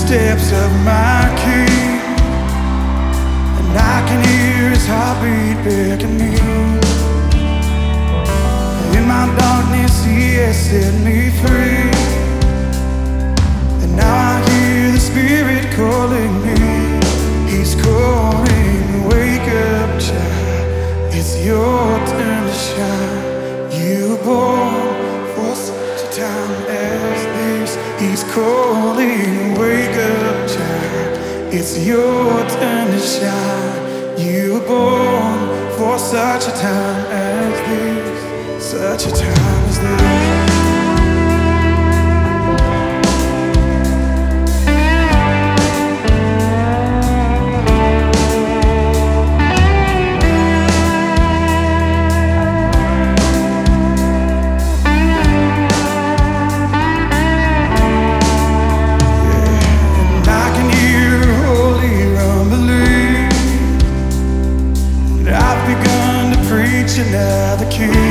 footsteps of my King, and I can hear His heartbeat beckoning. In my darkness He has set me free, and now I hear the Spirit calling me. He's calling, wake up child, it's your turn to shine. You were born for such a time as this. He's calling, wake up child, it's your turn to shine. You were born for such a time as this, such a time as this. Now the King